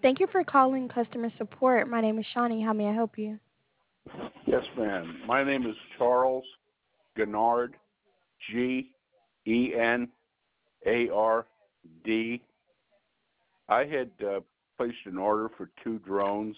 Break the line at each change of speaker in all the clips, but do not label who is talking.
Thank you for calling customer support. My name is Shawnee. How may I help you?
Yes, ma'am. My name is Charles Gennard, Genard. I had placed an order for two drones,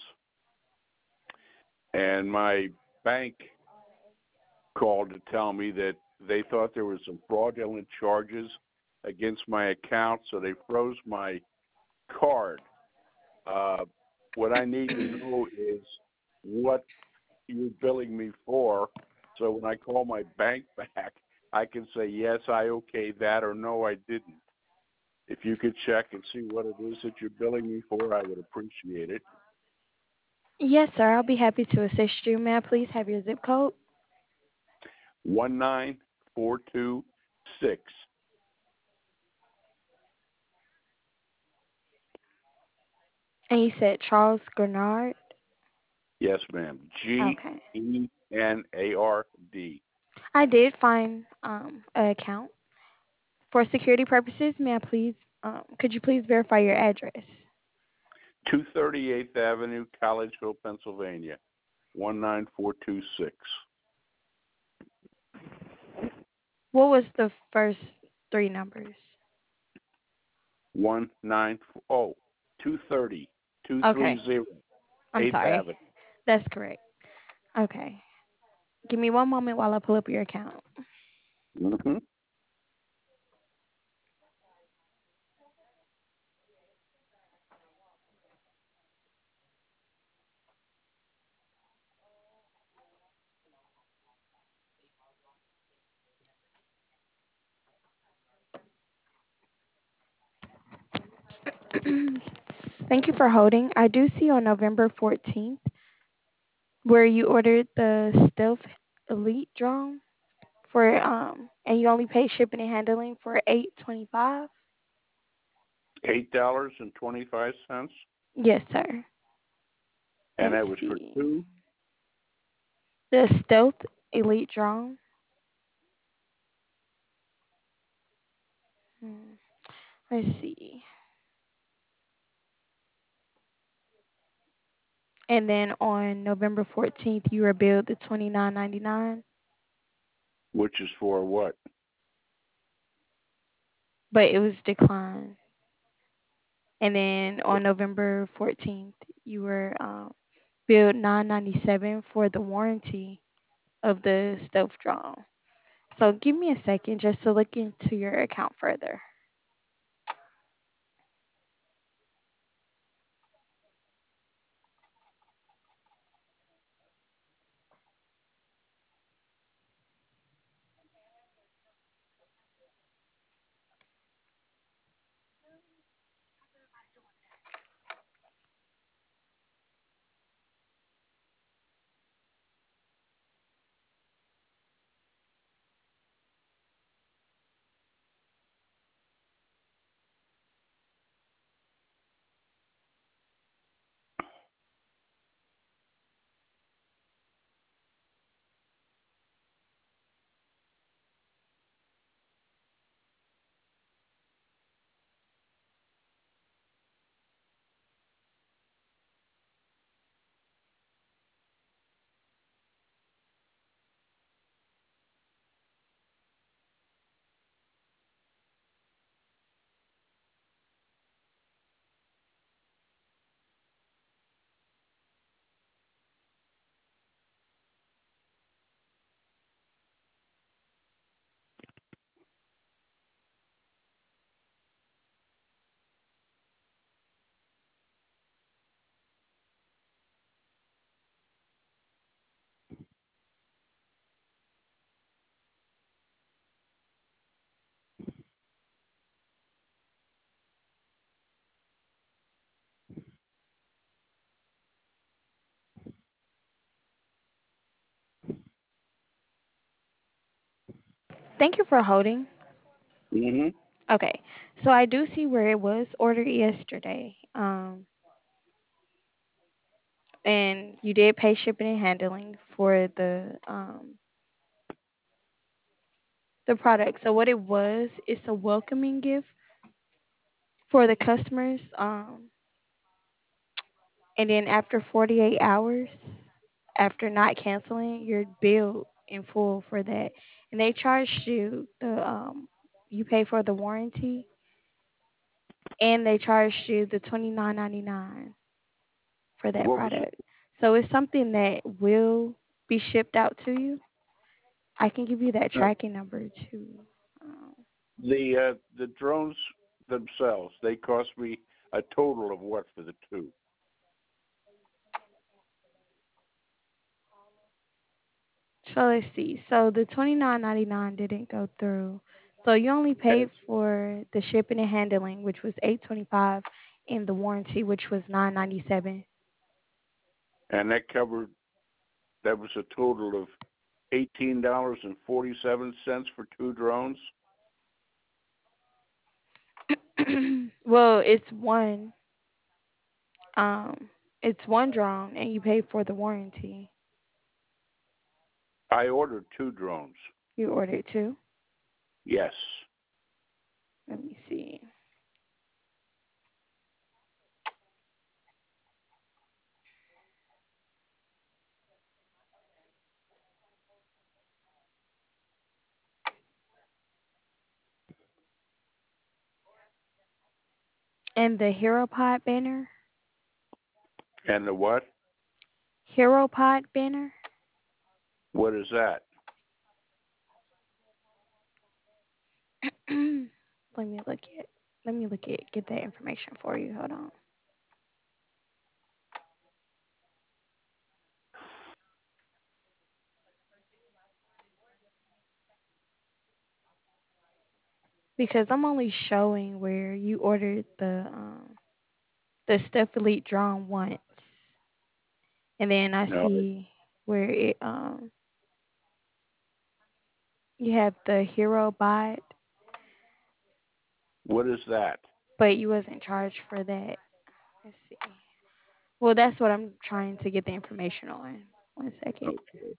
and my bank called to tell me that they thought there was some fraudulent charges against my account, so they froze my card. Uh, what I need to know is what you're billing me for, so when I call my bank back, I can say yes, I okayed that, or no, I didn't. If you could check and see what it is that you're billing me for, I would appreciate it.
Yes, sir. I'll be happy to assist you. May I please have your zip code?
19426.
And you said Charles Grenard.
Yes, ma'am.
Okay.
Genard.
I did find an account. For security purposes, may I please, could you please verify your address?
238th Avenue, Collegeville, Pennsylvania. 19426.
What was the first three numbers?
230.
Okay.
230.
I'm
8th
sorry.
Avenue.
That's correct. Okay. Give me one moment while I pull up your account.
Mm-hmm.
Thank you for holding. I do see on November 14th where you ordered the Stealth Elite drone for and you only paid shipping and handling for 825.
$8.25.
Yes, sir.
And
Let's
that was for
see.
two.
The Stealth Elite drone. Hmm. Let's see. And then on November 14th, you were billed the 29.99,
Which is for what?
but it was declined. And then on November 14th, you were billed 9.97 for the warranty of the Stealth drone. So give me a second just to look into your account further. Thank you for holding.
Mm-hmm.
Okay, so I do see where it was ordered yesterday. And you did pay shipping and handling for the product. So what it was, it's a welcoming gift for the customers. And then after 48 hours, after not canceling, you're billed in full for that. And they charged you you pay for the warranty, and they charged you the 29.99 for that
What was
product. So it's something that will be shipped out to you. I can give you that
uh,
tracking number too. Um,
the drones themselves? They cost me a total of what for the two?
so let's see. So the 29.99 didn't go through. So you only
And,
paid for the shipping and handling, which was 8.25, and the warranty, which was 9.97.
and that was a total of $18.47 for two drones.
Well, um it's one drone, and you pay for the warranty.
I ordered two drones.
You ordered two.
Yes.
Let me see. And the HeroPod banner.
And the what?
HeroPod banner.
What is that?
let me look at let me look at get that information for you. Hold on. Because I'm only showing where you ordered the Steph Elite drone once. And then I
No.
see where it you have the Hero Bot,
What is that?
but you wasn't charged for that. Let's see. Well, that's what I'm trying to get the information on. One second.
Okay.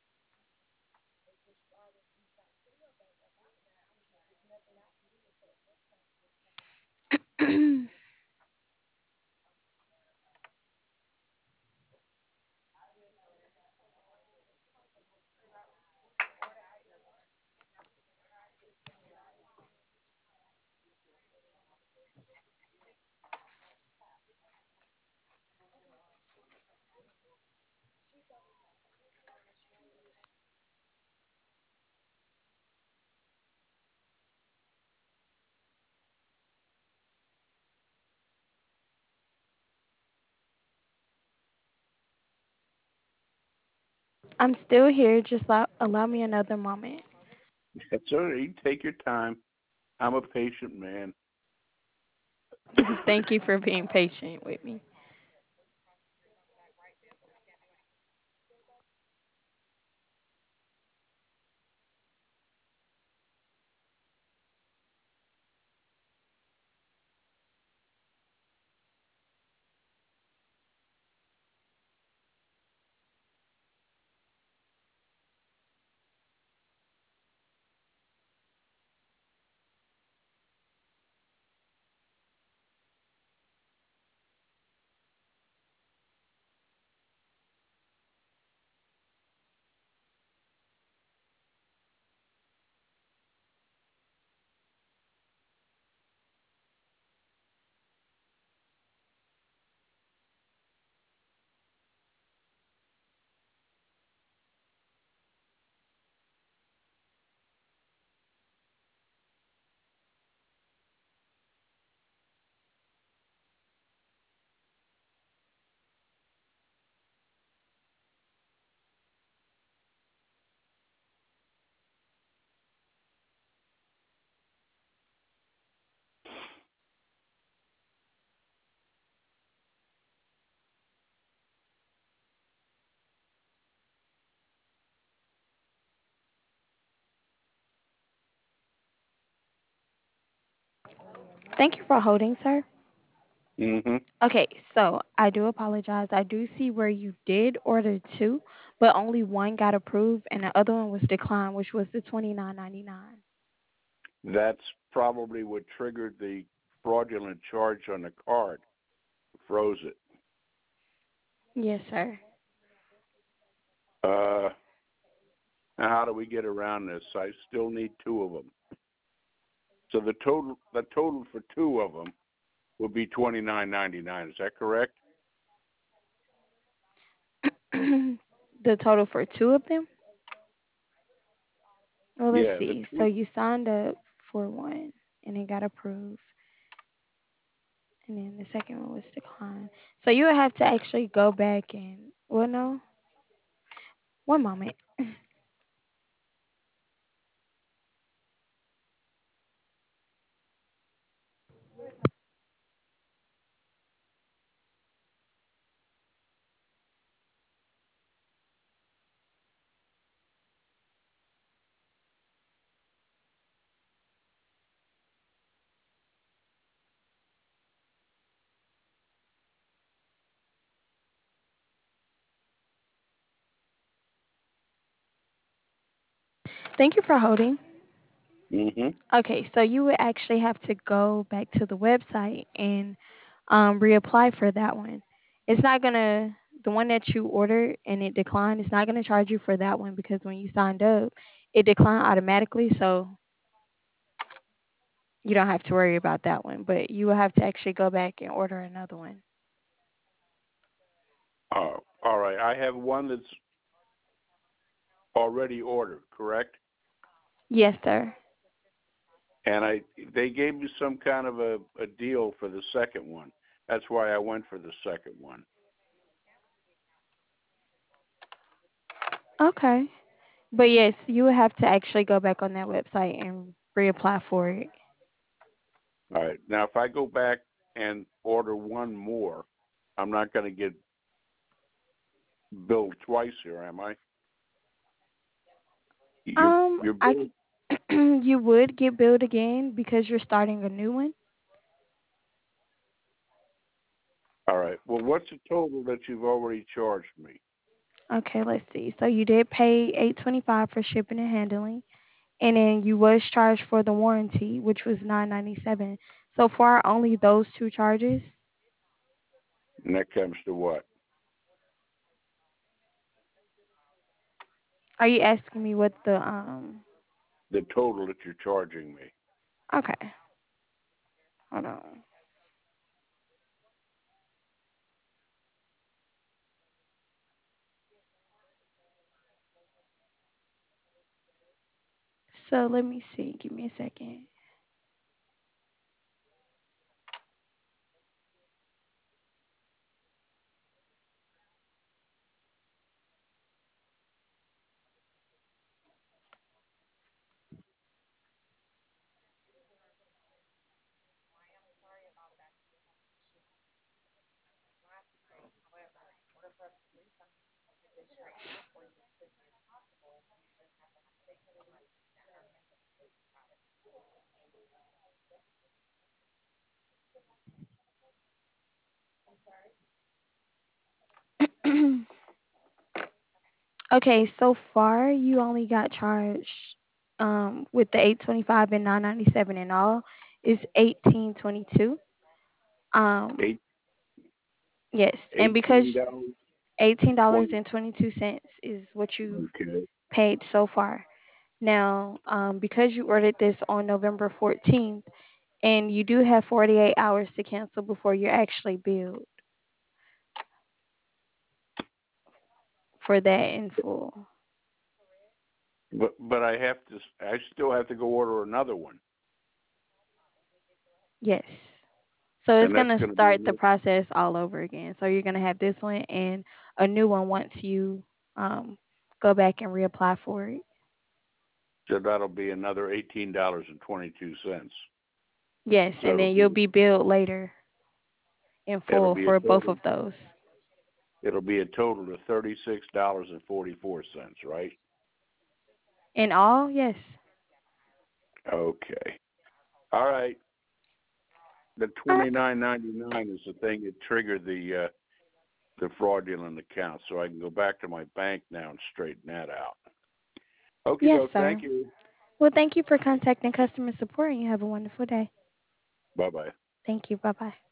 I'm still here. Just allow me another moment.
That's all right. You take your time. I'm a patient man.
Thank you for being patient with me. Thank you for holding, sir.
Hmm.
Okay, so I do apologize. I do see where you did order two, but only one got approved and the other one was declined, which was the 29.99.
That's probably what triggered the fraudulent charge on the card. Froze it.
Yes, sir.
Uh, now how do we get around this? I still need two of them. So the total for two of them would be $29.99. Is that correct?
The total for two of them? Well, let's
Yeah, the
see. So
two.
you signed up for one and it got approved, and then the second one was declined. So you would have to actually go back and, well, no, one moment. Thank you for holding.
Mm-hmm.
Okay, so you would actually have to go back to the website and reapply for that one. It's not gonna, the one that you ordered and it declined, it's not gonna charge you for that one because when you signed up, it declined automatically. So you don't have to worry about that one. But you will have to actually go back and order another one.
All right. I have one that's already ordered, correct?
Yes, sir.
And they gave me some kind of a deal for the second one. That's why I went for the second one.
Okay. But yes, you will have to actually go back on that website and reapply for it.
All right. Now, if I go back and order one more, I'm not going to get billed twice here, am I? You're
I
billed.
you would get billed again because you're starting a new one.
All right. Well, what's the total that you've already charged me?
Okay, let's see. So you did pay 825 for shipping and handling, and then you was charged for the warranty, which was 997. So far, only those two charges.
And that comes to what?
Are you asking me what the
The total that you're charging me.
Okay, hold on. So let me see. Give me a second. Okay, so far you only got charged with the 825 and 997 and all is 1822. Um
Eight
yes, and because
$18.
$18
20.
and 22 cents is what you
Okay.
paid so far. Now, because you ordered this on November 14th and you do have 48 hours to cancel before you're actually billed for that in full.
But I still have to go order another one,
Yes. So it's
and that's
gonna
going to be
start the process all over again. So you're gonna have this one and a new one once you um go back and reapply for it.
so that'll be another $18.22.
Yes,
So
and then you'll be billed later in
it'll
full
be a
for both
total
of those.
it'll be a total of $36.44, right?
In all, yes.
Okay. All right. The
All right.
$29.99 is the thing that triggered the fraudulent account, so I can go back to my bank now and straighten that out. Okay,
Yes,
doke.
sir.
Thank you.
Well, thank you for contacting customer support and you have a wonderful day.
Bye bye.
Thank you. Bye bye.